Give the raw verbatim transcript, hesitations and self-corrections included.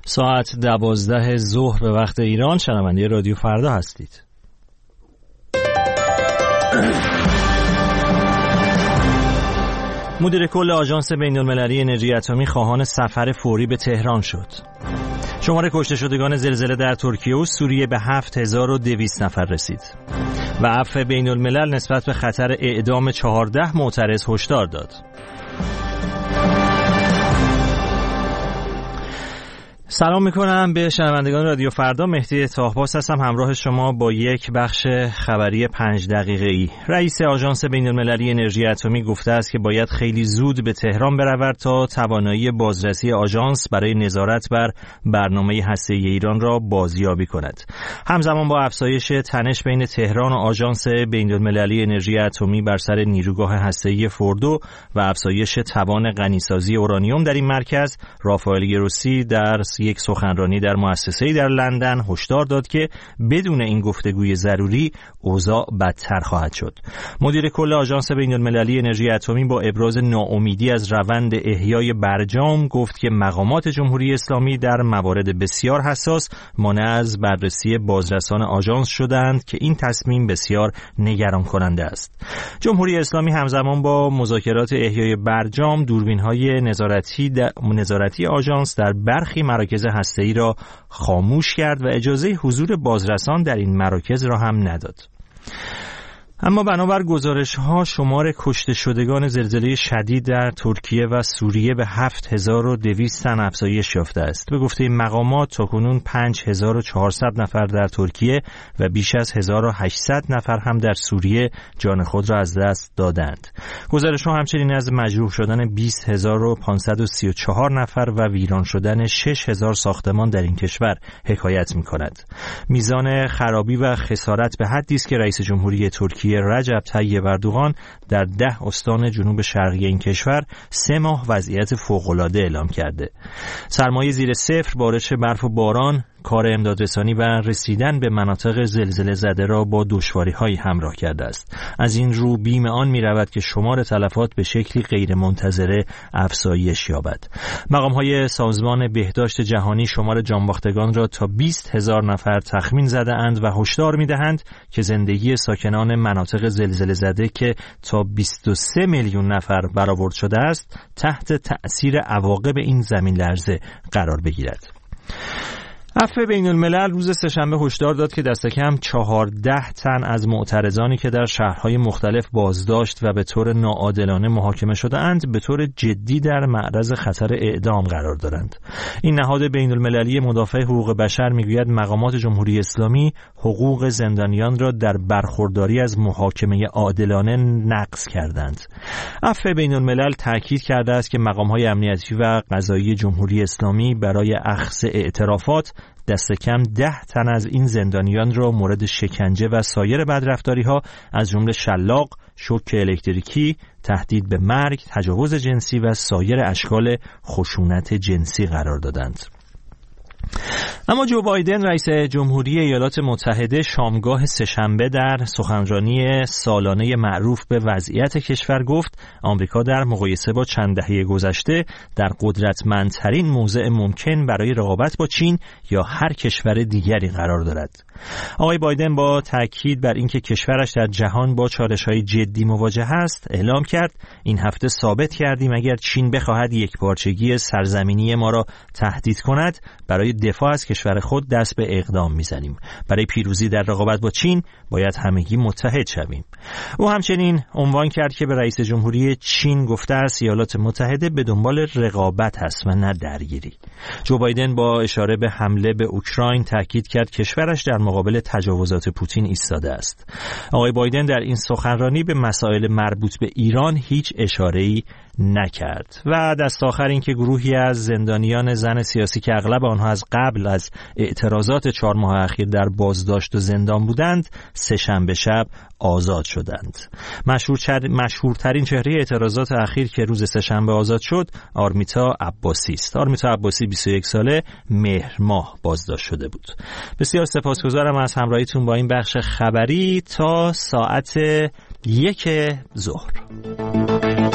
ساعت دوازده ظهر به وقت ایران. شنونده رادیو فردا هستید. مدیر کل آژانس بین‌المللی انرژی اتمی خواهان سفر فوری به تهران شد. شمار کشته شدگان زلزله در ترکیه و سوریه به هفت هزار و دویست نفر رسید و عفو بین‌الملل نسبت به خطر اعدام چهارده معترض هشدار داد. سلام میکنم به شنوندگان رادیو فردا. مهدی طاهباس هستم، همراه شما با یک بخش خبری پنج دقیقه‌ای. رئیس آژانس بین‌المللی انرژی اتمی گفته است که باید خیلی زود به تهران برود تا توانایی بازرسی آژانس برای نظارت بر برنامه هسته‌ای ایران را بازیابی کند. همزمان با افزایش تنش بین تهران و آژانس بین‌المللی انرژی اتمی بر سر نیروگاه هسته‌ای فوردو و افزایش توان غنیسازی اورانیوم در این مرکز، رافائل گروسی در یک سخنرانی در مؤسسه‌ای در لندن هشدار داد که بدون این گفتگوی ضروری اوضاع بدتر خواهد شد. مدیر کل آژانس بین‌المللی انرژی اتمی با ابراز ناامیدی از روند احیای برجام گفت که مقامات جمهوری اسلامی در موارد بسیار حساس مانع از بررسی بازرسان آژانس شدند که این تصمیم بسیار نگران کننده است. جمهوری اسلامی همزمان با مذاکرات احیای برجام دوربین‌های نظارتی در نظارتی آژانس در برخی مراکز هسته‌ای را خاموش کرد و اجازه حضور بازرسان در این مراکز را هم نداد. اما بنابر گزارش‌ها شمار کشته شدگان زلزله شدید در ترکیه و سوریه به هفت هزار و دویست تن افزایش یافته است. به گفته مقامات تاکنون پنج هزار و چهارصد نفر در ترکیه و بیش از هزار و هشتصد نفر هم در سوریه جان خود را از دست دادند. گزارش‌ها همچنین از مجروح شدن بیست هزار و پانصد و سی و چهار نفر و ویران شدن شش هزار ساختمان در این کشور حکایت می‌کند. میزان خرابی و خسارت به حدی است که رئیس جمهوری ترکیه رجب طیب اردوغان در ده استان جنوب شرقی این کشور سه ماه وضعیت فوق‌العاده اعلام کرده. سرمایه زیر صفر، بارش برف و باران، کار امدادرسانی و رسیدن به مناطق زلزله زده را با دشواری‌هایی همراه کرده است. از این رو بیم آن می‌رود که شمار تلفات به شکلی غیرمنتظره افزایش یابد. مقام‌های سازمان بهداشت جهانی شمار جانباختگان را تا بیست هزار نفر تخمین زده‌اند و هشدار می‌دهند که زندگی ساکنان مناطق زلزله زده که تا بیست و سه میلیون نفر برآورد شده است تحت تأثیر عواقب این زمین لرزه قرار بگیرد. عفو بین‌الملل روز سه‌شنبه هشدار داد که دست کم چهارده تن از معترضانی که در شهرهای مختلف بازداشت و به طور ناعادلانه محاکمه شده‌اند به طور جدی در معرض خطر اعدام قرار دارند. این نهاد بین‌المللی مدافع حقوق بشر میگوید مقامات جمهوری اسلامی حقوق زندانیان را در برخورداری از محاکمه عادلانه نقض کردند. عفو بین‌الملل تاکید کرده است که مقام‌های امنیتی و قضایی جمهوری اسلامی برای اخذ اعترافات دست کم ده تن از این زندانیان را مورد شکنجه و سایر بدرفتاری‌ها از جمله شلاق، شوک الکتریکی، تهدید به مرگ، تجاوز جنسی و سایر اشکال خشونت جنسی قرار دادند. اما جو بایدن رئیس جمهوری ایالات متحده شامگاه سه‌شنبه در سخنرانی سالانه معروف به وضعیت کشور گفت آمریکا در مقایسه با چند دهه گذشته در قدرتمندترین موضع ممکن برای رقابت با چین یا هر کشور دیگری قرار دارد. آقای بایدن با تاکید بر اینکه کشورش در جهان با چالش‌های جدی مواجه است اعلام کرد این هفته ثابت کردیم اگر چین بخواهد یکپارچگی سرزمینی ما را تهدید کند برای دفاع از کشور خود دست به اقدام میزنیم. برای پیروزی در رقابت با چین باید همگی متحد شویم. او همچنین عنوان کرد که به رئیس جمهوری چین گفته است ایالات متحده به دنبال رقابت است و نه درگیری. جو بایدن با اشاره به حمله به اوکراین تاکید کرد کشورش در مقابل تجاوزات پوتین ایستاده است. آقای بایدن در این سخنرانی به مسائل مربوط به ایران هیچ اشاره‌ای نکرد و دست آخر این که گروهی از زندانیان زن سیاسی که اغلب آنها از قبل از اعتراضات چهار ماه اخیر در بازداشت و زندان بودند سه‌شنبه شب آزاد شدند. مشهورترین چهره اعتراضات اخیر که روز سه‌شنبه آزاد شد آرمیتا عباسی است. آرمیتا عباسی بیست و یک ساله مهر ماه بازداشت شده بود. بسیار سپاسگزارم از همراهیتون با این بخش خبری تا ساعت یک ظهر.